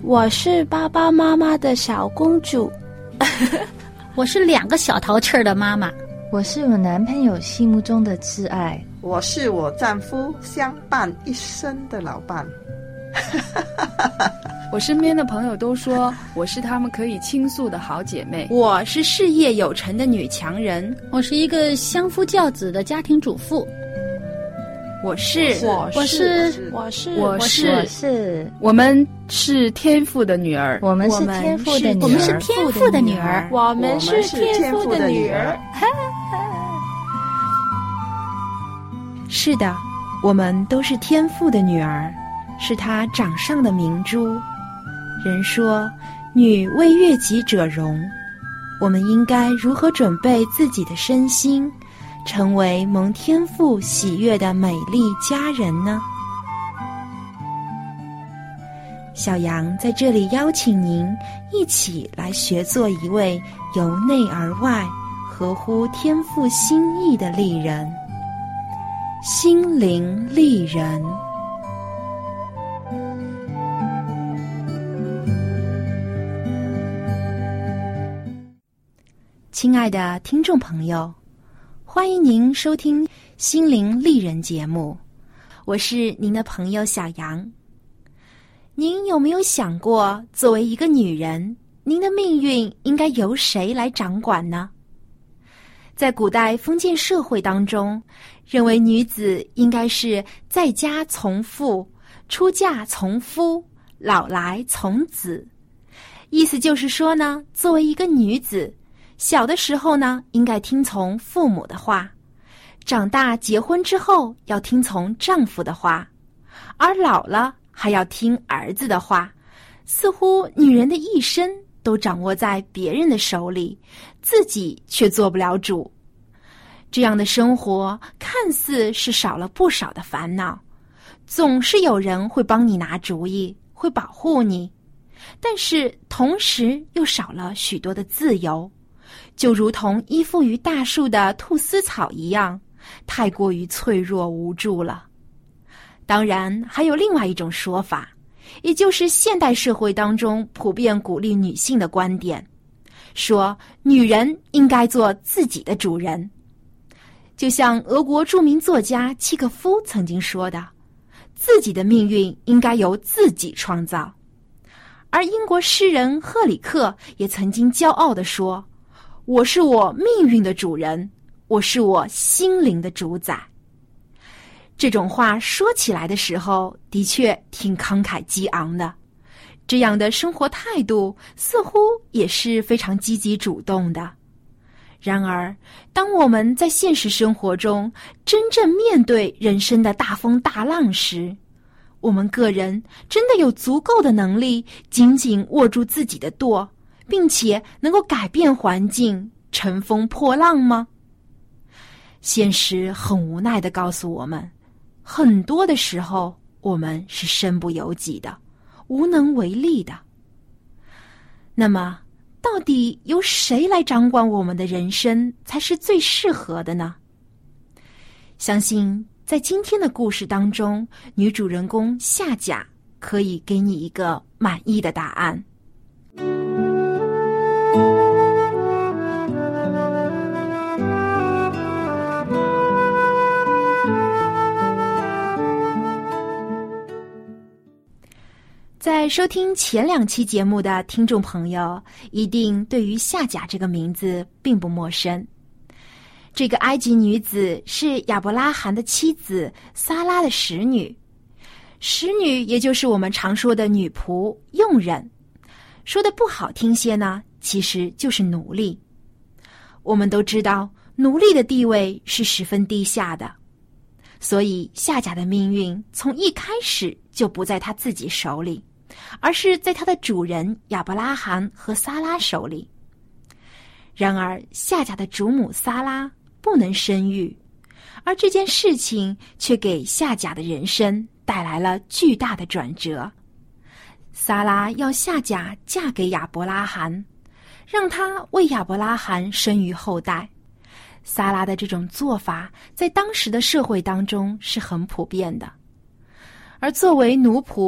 我是爸爸妈妈的小公主。 我是2个小淘气儿的妈妈。 我是我男朋友心目中的挚爱。 我是我丈夫相伴一生的老伴。 我身边的朋友都说我是他们可以倾诉的好姐妹。 我是事业有成的女强人。 我是一个相夫教子的家庭主妇。 我是我们是天父的女儿。 我们是天父的女儿。 我们是天父的女儿。 我们是天父的女儿。 是的，我们都是天父的女儿，是他掌上的明珠。人说女为悦己者容，我们应该如何准备自己的身心，成为蒙天父喜悦的美丽佳人呢？小羊在这里邀请您一起来学做一位由内而外合乎天父心意的丽人，心灵丽人。亲爱的听众朋友，欢迎您收听心灵丽人节目，我是您的朋友小杨。您有没有想过，作为一个女人，您的命运应该由谁来掌管呢？在古代封建社会当中，认为女子应该是在家从父，出嫁从夫，老来从子。意思就是说呢，作为一个女子，小的时候呢，应该听从父母的话，长大结婚之后要听从丈夫的话，而老了还要听儿子的话。似乎女人的一生都掌握在别人的手里，自己却做不了主。这样的生活看似是少了不少的烦恼，总是有人会帮你拿主意，会保护你，但是同时又少了许多的自由，就如同依附于大树的菟丝草一样，太过于脆弱无助了。当然还有另外一种说法，也就是现代社会当中普遍鼓励女性的观点，说女人应该做自己的主人。就像俄国著名作家契诃夫曾经说的，自己的命运应该由自己创造。而英国诗人赫里克也曾经骄傲地说，我是我命运的主人，我是我心灵的主宰。这种话说起来的时候，的确挺慷慨激昂的。这样的生活态度似乎也是非常积极主动的。然而，当我们在现实生活中真正面对人生的大风大浪时，我们个人真的有足够的能力紧紧握住自己的舵，并且能够改变环境，乘风破浪吗？现实很无奈地告诉我们，很多的时候我们是身不由己的，无能为力的。那么到底由谁来掌管我们的人生才是最适合的呢？相信在今天的故事当中，女主人公夏甲可以给你一个满意的答案。在收听前2期节目的听众朋友，一定对于夏甲这个名字并不陌生。这个埃及女子是亚伯拉罕的妻子撒拉的使女，使女也就是我们常说的女仆、佣人，说的不好听些呢，其实就是奴隶。我们都知道，奴隶的地位是十分低下的，所以夏甲的命运从一开始就不在她自己手里，而是在她的主人亚伯拉罕和撒拉手里。然而夏甲的主母撒拉不能生育，而这件事情却给夏甲的人生带来了巨大的转折。撒拉要夏甲嫁给亚伯拉罕，让他为亚伯拉罕生育后代。撒拉的这种做法在当时的社会当中是很普遍的。而作为奴仆，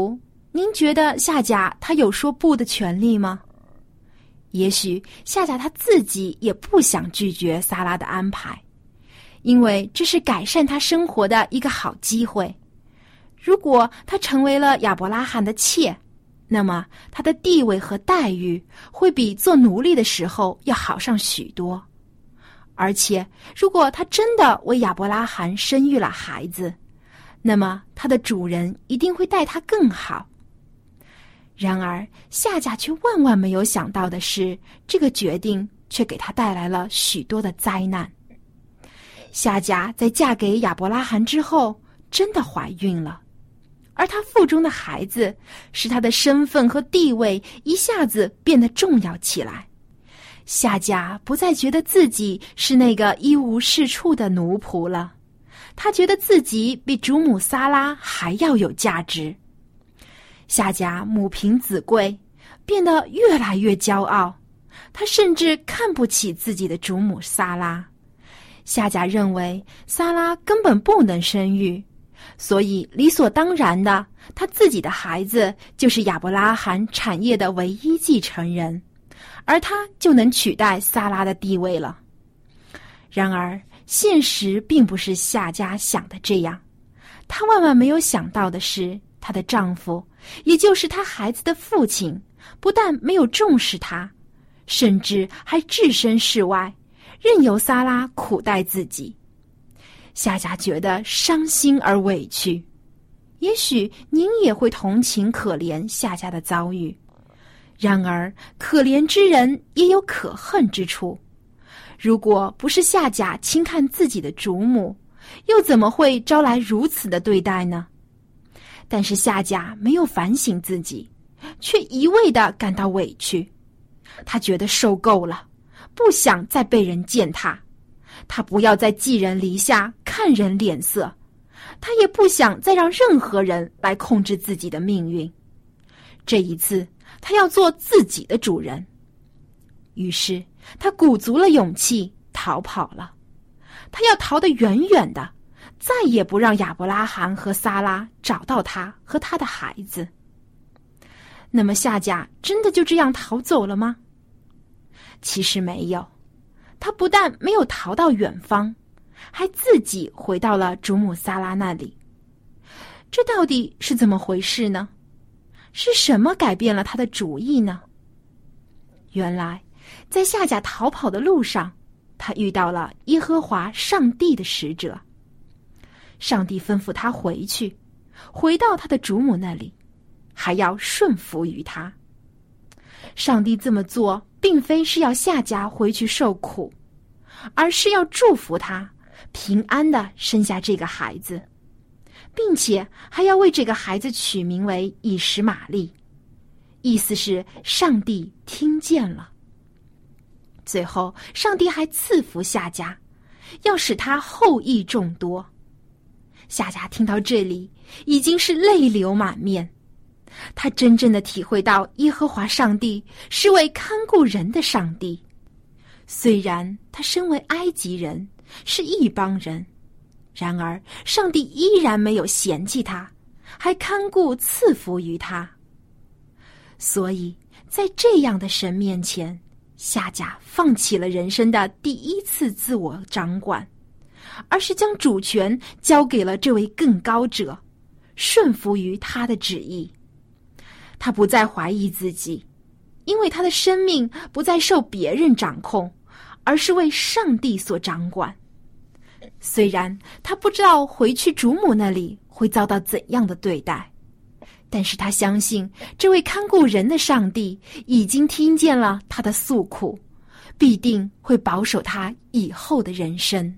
您觉得夏甲他有说不的权利吗？也许夏甲他自己也不想拒绝撒拉的安排，因为这是改善他生活的一个好机会。如果他成为了亚伯拉罕的妾，那么他的地位和待遇会比做奴隶的时候要好上许多。而且如果他真的为亚伯拉罕生育了孩子，那么他的主人一定会待他更好。然而夏甲却万万没有想到的是，这个决定却给他带来了许多的灾难。夏甲在嫁给亚伯拉罕之后真的怀孕了，而她腹中的孩子使她的身份和地位一下子变得重要起来。夏甲不再觉得自己是那个一无是处的奴仆了，她觉得自己比主母撒拉还要有价值。夏甲母凭子贵，变得越来越骄傲，她甚至看不起自己的主母撒拉。夏甲认为撒拉根本不能生育，所以理所当然的，他自己的孩子就是亚伯拉罕产业的唯一继承人，而他就能取代撒拉的地位了。然而现实并不是夏甲想的这样，她万万没有想到的是，她的丈夫，也就是她孩子的父亲，不但没有重视她，甚至还置身事外，任由撒拉苦待自己。夏甲觉得伤心而委屈。也许您也会同情可怜夏甲的遭遇，然而可怜之人也有可恨之处。如果不是夏甲轻看自己的主母，又怎么会招来如此的对待呢？但是夏甲没有反省自己，却一味地感到委屈。他觉得受够了，不想再被人践踏。他不要再寄人篱下，看人脸色。他也不想再让任何人来控制自己的命运。这一次，他要做自己的主人。于是，他鼓足了勇气逃跑了。他要逃得远远的，再也不让亚伯拉罕和撒拉找到他和他的孩子。那么夏甲真的就这样逃走了吗？其实没有，他不但没有逃到远方，还自己回到了主母撒拉那里。这到底是怎么回事呢？是什么改变了他的主意呢？原来在夏甲逃跑的路上，他遇到了耶和华上帝的使者。上帝吩咐他回去，回到他的主母那里，还要顺服于他。上帝这么做并非是要夏甲回去受苦，而是要祝福他平安地生下这个孩子，并且还要为这个孩子取名为以实玛利，意思是上帝听见了。最后上帝还赐福夏甲，要使他后裔众多。夏甲听到这里已经是泪流满面，他真正的体会到耶和华上帝是位看顾人的上帝。虽然他身为埃及人，是异邦人，然而上帝依然没有嫌弃他，还看顾赐福于他。所以在这样的神面前，夏甲放弃了人生的第一次自我掌管，而是将主权交给了这位更高者，顺服于他的旨意。他不再怀疑自己，因为他的生命不再受别人掌控，而是为上帝所掌管。虽然他不知道回去主母那里会遭到怎样的对待，但是他相信这位看顾人的上帝已经听见了他的诉苦，必定会保守他以后的人生。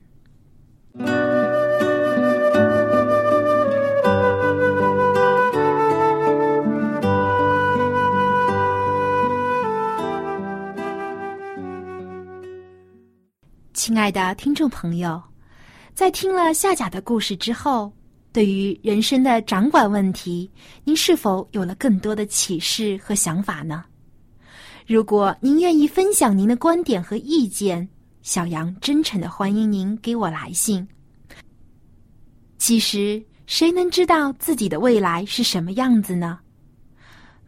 亲爱的听众朋友，在听了夏甲的故事之后，对于人生的掌管问题，您是否有了更多的启示和想法呢？如果您愿意分享您的观点和意见，小杨真诚地欢迎您给我来信。其实谁能知道自己的未来是什么样子呢？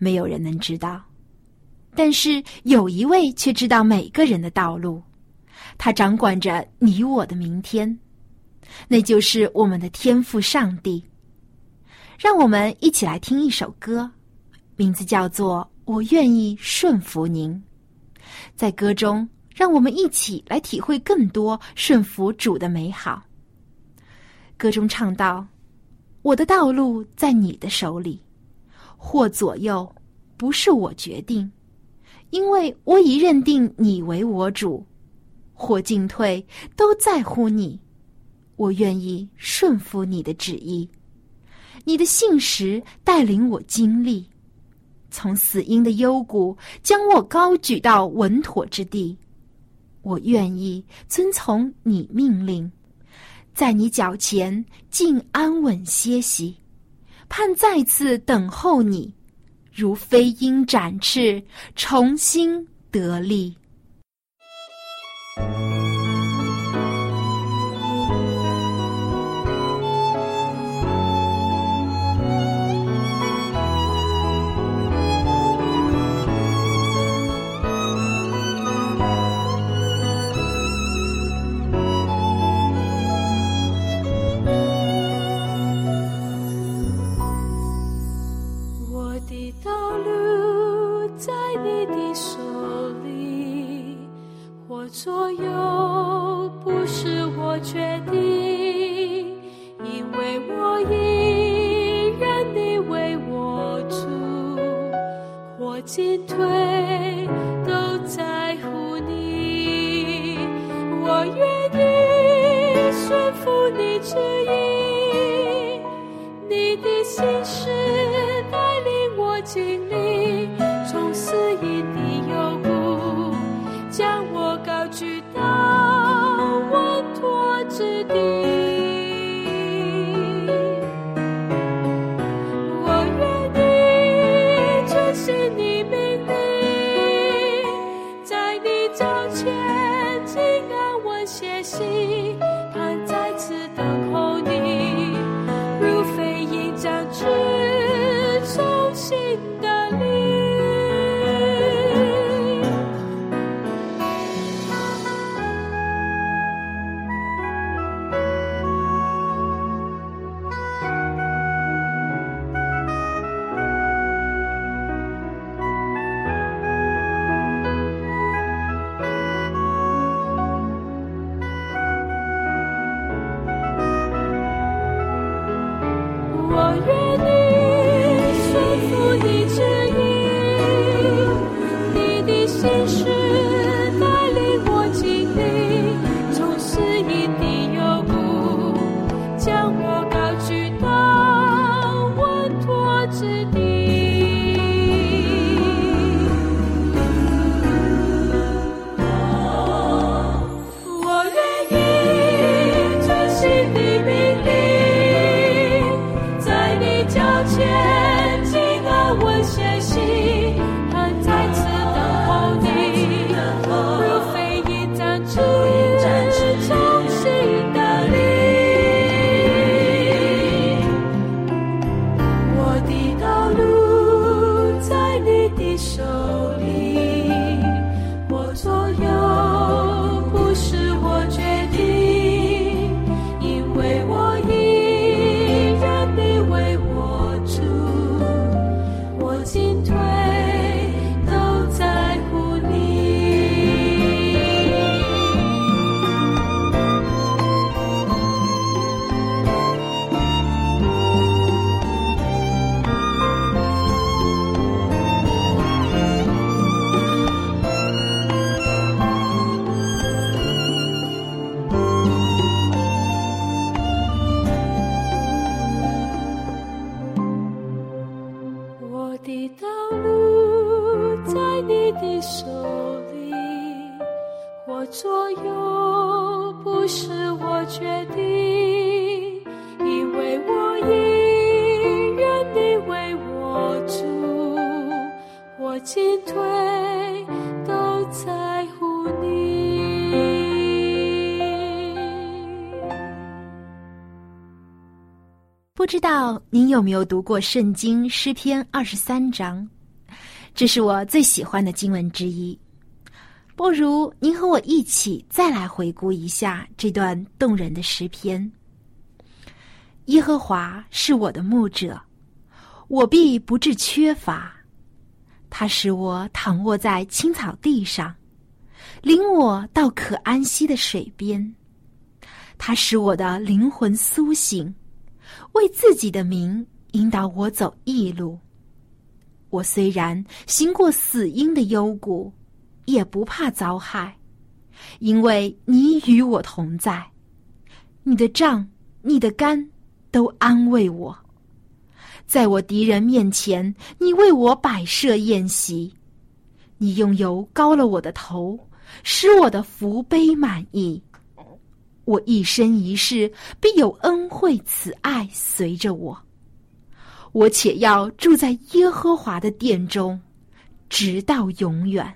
没有人能知道。但是有一位却知道每个人的道路，他掌管着你我的明天，那就是我们的天父上帝。让我们一起来听一首歌，名字叫做《我愿意顺服您》。在歌中，让我们一起来体会更多顺服主的美好。歌中唱道：我的道路在你的手里，或左右不是我决定，因为我已认定你为我主，或进退都在乎你，我愿意顺服你的旨意。你的信实带领我经历，从死荫的幽谷将我高举到稳妥之地。我愿意遵从你命令，在你脚前静安稳歇息，盼再次等候你，如飞鹰展翅，重新得力。 左右不是我决定，因为我已认你为我主，或进退都在乎你，我愿意顺服你旨意，你的心事带领我经历，从死荫的幽谷将我高举到稳妥之地，我愿意遵行你命令，在你脚前静安稳歇息，盼再次等候你，如飞鹰展翅，重新得力。我愿意顺服你旨意，你的心事带领我经历，从死荫的幽谷将我高举到稳妥之地。我愿意遵行你命令，脚前静安稳歇息，盼再次等候你，如飞鹰展翅，重新得力。我的道路在你的手里，我左右不是我决定，因为我已认你为我主，我进退都在乎你。我的道路在你的手里，我左右不是我决定，因为我已认你为我主，我进退都在乎你。 不知道您有没有读过圣经诗篇23章？ 这是我最喜欢的经文之一。不如您和我一起再来回顾一下这段动人的诗篇。耶和华是我的牧者，我必不致缺乏。他使我躺卧在青草地上，领我到可安息的水边。他使我的灵魂苏醒，为自己的名引导我走义路。我虽然行过死荫的幽谷，也不怕遭害，因为你与我同在。你的杖，你的竿都安慰我。在我敌人面前，你为我摆设宴席。你用油膏了我的头，使我的福杯满溢。我一生一世必有恩惠慈爱随着我。我且要住在耶和华的殿中，直到永远。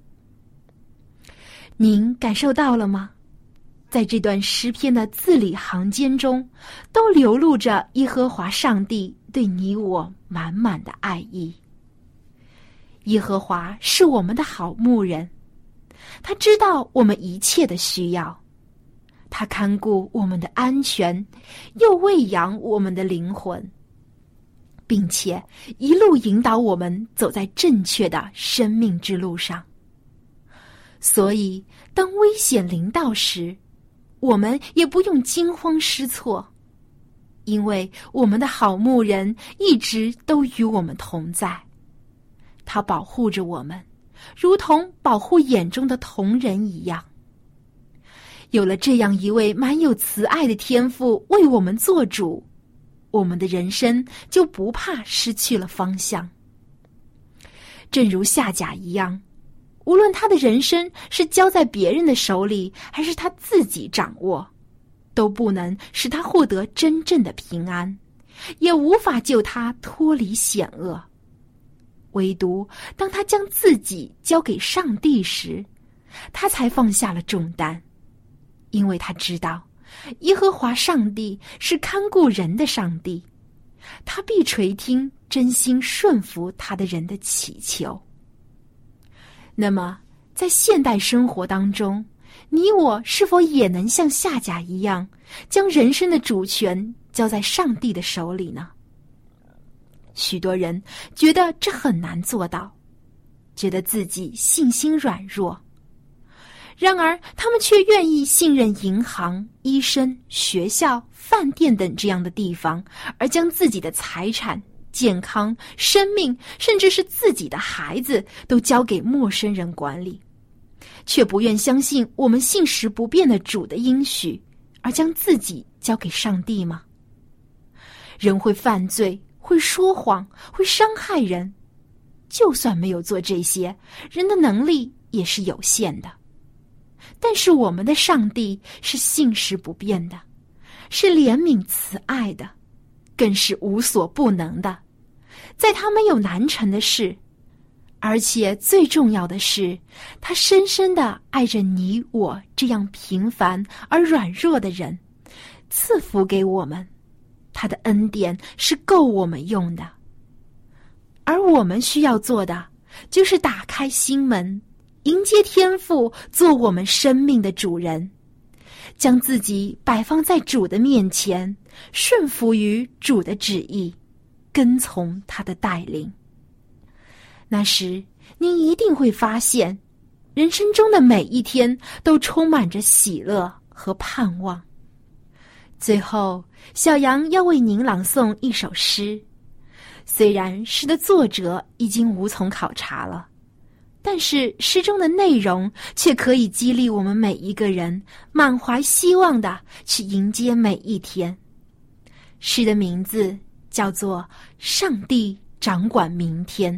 您感受到了吗？在这段诗篇的字里行间中，都流露着耶和华上帝对你我满满的爱意。耶和华是我们的好牧人，他知道我们一切的需要，他看顾我们的安全，又喂养我们的灵魂，并且一路引导我们走在正确的生命之路上。所以当危险临到时，我们也不用惊慌失措，因为我们的好牧人一直都与我们同在，他保护着我们，如同保护眼中的瞳人一样。有了这样一位满有慈爱的天父为我们做主，我们的人生就不怕失去了方向。正如夏甲一样，无论他的人生是交在别人的手里，还是他自己掌握，都不能使他获得真正的平安，也无法救他脱离险恶。唯独当他将自己交给上帝时，他才放下了重担，因为他知道耶和华上帝是看顾人的上帝，他必垂听真心顺服他的人的祈求。那么在现代生活当中，你我是否也能像夏甲一样，将人生的主权交在上帝的手里呢？许多人觉得这很难做到，觉得自己信心软弱，然而他们却愿意信任银行、医生、学校、饭店等这样的地方，而将自己的财产、健康、生命，甚至是自己的孩子都交给陌生人管理，却不愿相信我们信实不变的主的应许，而将自己交给上帝吗？人会犯罪，会说谎，会伤害人，就算没有做这些，人的能力也是有限的。但是我们的上帝是信实不变的，是怜悯慈爱的，更是无所不能的，在他没有难成的事。而且最重要的是，他深深地爱着你我这样平凡而软弱的人，赐福给我们，他的恩典是够我们用的。而我们需要做的，就是打开心门，迎接天父做我们生命的主人，将自己摆放在主的面前，顺服于主的旨意，跟从他的带领。那时您一定会发现，人生中的每一天都充满着喜乐和盼望。最后，小杨要为您朗诵一首诗，虽然诗的作者已经无从考察了，但是诗中的内容却可以激励我们每一个人满怀希望地去迎接每一天。诗的名字叫做《上帝掌管明天》。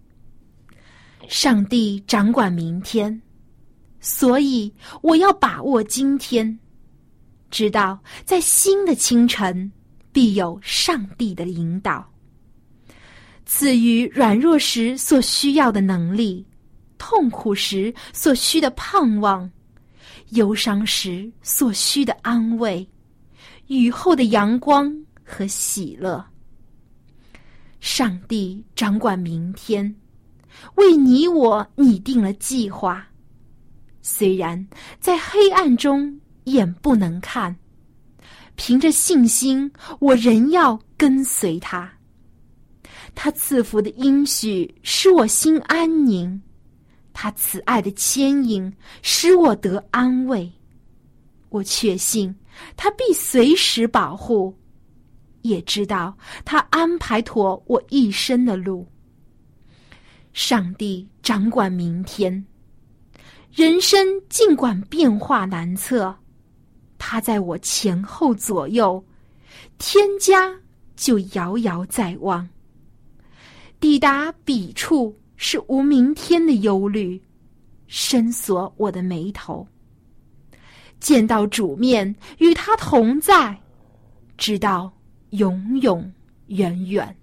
上帝掌管明天，所以我要把握今天，知道在新的清晨必有上帝的引导，赐予软弱时所需要的能力，痛苦时所需的盼望，忧伤时所需的安慰，雨后的阳光和喜乐。上帝掌管明天， 为你我拟定了计划。虽然在黑暗中眼不能看，凭着信心，我仍要跟随他。他赐福的应许使我心安宁，他慈爱的牵引使我得安慰。我确信他必随时保护，也知道他安排妥我一生的路。上帝掌管明天，人生尽管变化难测，他在我前后左右，天家就遥遥在望。抵达彼处是无明天的忧虑，深锁我的眉头。见到主面，与他同在，直到永永远远。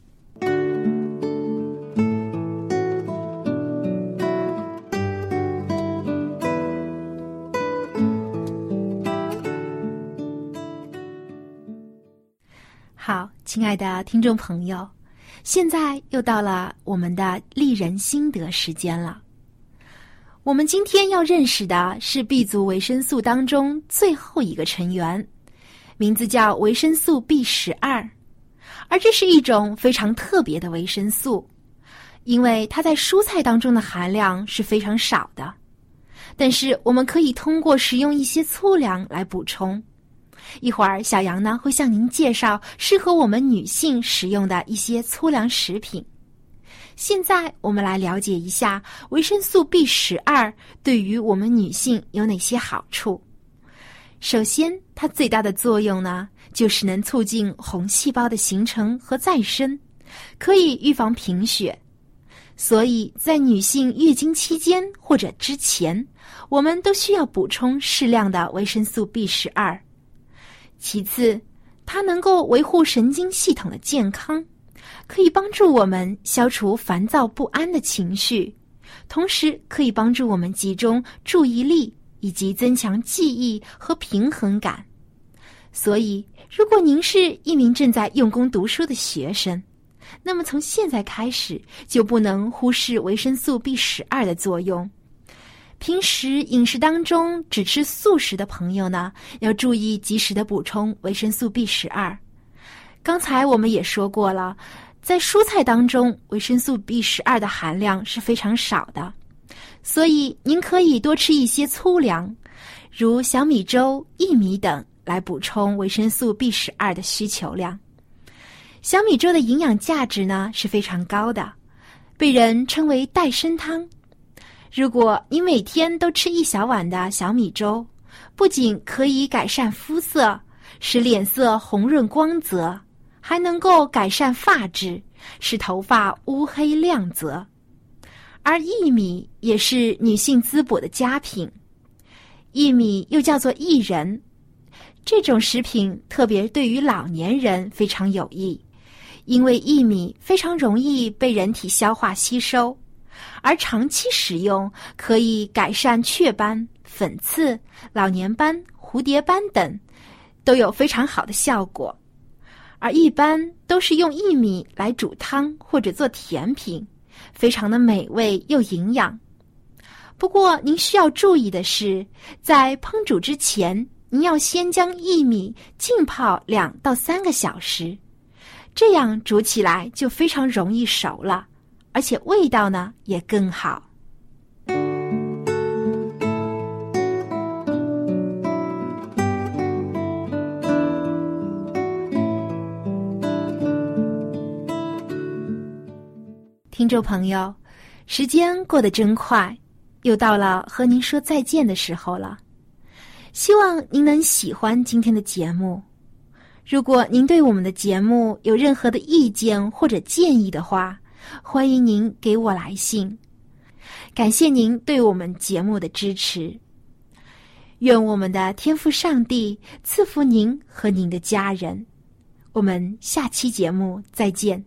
好，亲爱的听众朋友，现在又到了我们的丽人心得时间了。我们今天要认识的是 B 族维生素当中最后一个成员，名字叫维生素 B12， 而这是一种非常特别的维生素，因为它在蔬菜当中的含量是非常少的，但是我们可以通过食用一些粗粮来补充。一会儿小杨呢会向您介绍适合我们女性食用的一些粗粮食品。现在我们来了解一下维生素 B12 对于我们女性有哪些好处。首先，它最大的作用呢，就是能促进红细胞的形成和再生，可以预防贫血。所以在女性月经期间或者之前，我们都需要补充适量的维生素 B12。其次，它能够维护神经系统的健康，可以帮助我们消除烦躁不安的情绪，同时可以帮助我们集中注意力以及增强记忆和平衡感。所以，如果您是一名正在用功读书的学生，那么从现在开始就不能忽视维生素 B12 的作用。平时饮食当中只吃素食的朋友呢，要注意及时的补充维生素 B12。刚才我们也说过了，在蔬菜当中维生素 B12 的含量是非常少的，所以您可以多吃一些粗粮，如小米粥、薏米等，来补充维生素 B12 的需求量。小米粥的营养价值呢是非常高的，被人称为代参汤。如果你每天都吃1小碗的小米粥，不仅可以改善肤色，使脸色红润光泽，还能够改善发质，使头发乌黑亮泽。而薏米也是女性滋补的佳品，薏米又叫做薏仁，这种食品特别对于老年人非常有益，因为薏米非常容易被人体消化吸收，而长期食用可以改善雀斑、粉刺、老年斑、蝴蝶斑等，都有非常好的效果。而一般都是用薏米来煮汤或者做甜品，非常的美味又营养。不过您需要注意的是，在烹煮之前，您要先将薏米浸泡2到3个小时，这样煮起来就非常容易熟了，而且味道呢也更好。听众朋友，时间过得真快，又到了和您说再见的时候了。希望您能喜欢今天的节目。如果您对我们的节目有任何的意见或者建议的话，欢迎您给我来信。感谢您对我们节目的支持。愿我们的天父上帝赐福您和您的家人。我们下期节目再见。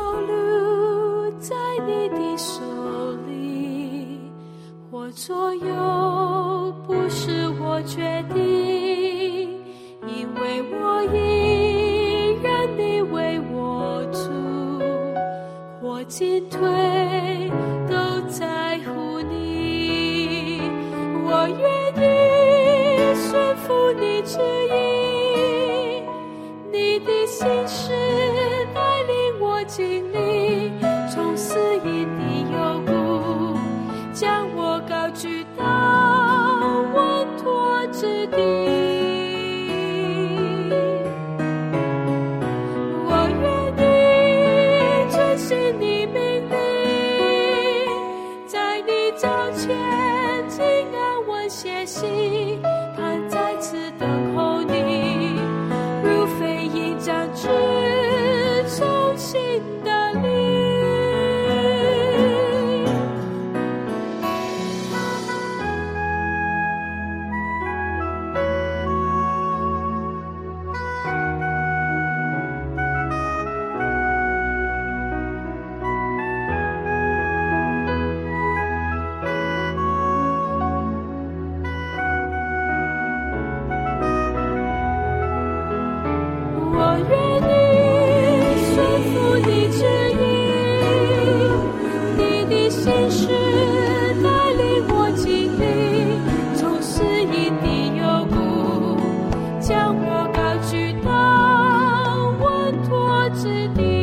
路在你的手里，或左右不是我决定，因为我依然你为我主，或进退都在乎你，我愿意顺服你旨意，你的心事带领我经历从死荫的幽谷，将我高举到稳妥之地。我愿意遵行你命令，在你脚前静安稳歇息，盼再次等候你，如飞鹰展翅重新的力。我愿意顺服你旨意，你的心事带领我经历从死荫的幽谷，将我高举到稳妥之地。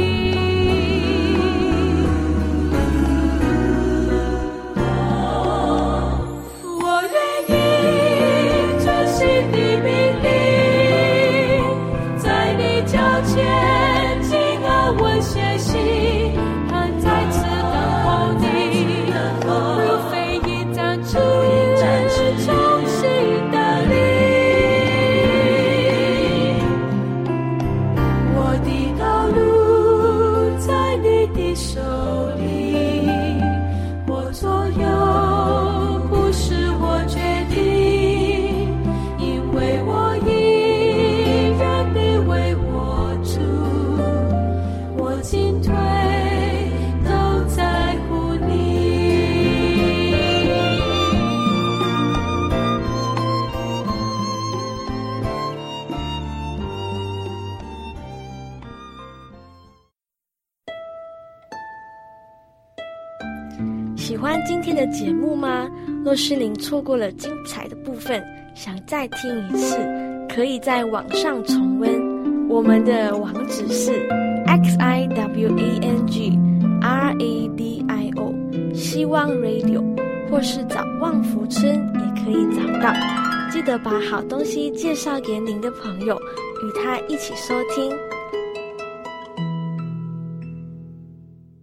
我愿意遵行你命令，在你脚前静安稳歇息，盼再次等候你，如飞鹰展翅重新的力。我的道路在你的手里，我左右不是我决定，因为我依然你为我主，我进退都在乎你。 喜欢今天的节目吗？若是您错过了精彩的部分，想再听一次，可以在网上重温。我们的网址是 xiwangradio 希望 radio， 或是找旺福村也可以找到。记得把好东西介绍给您的朋友，与他一起收听。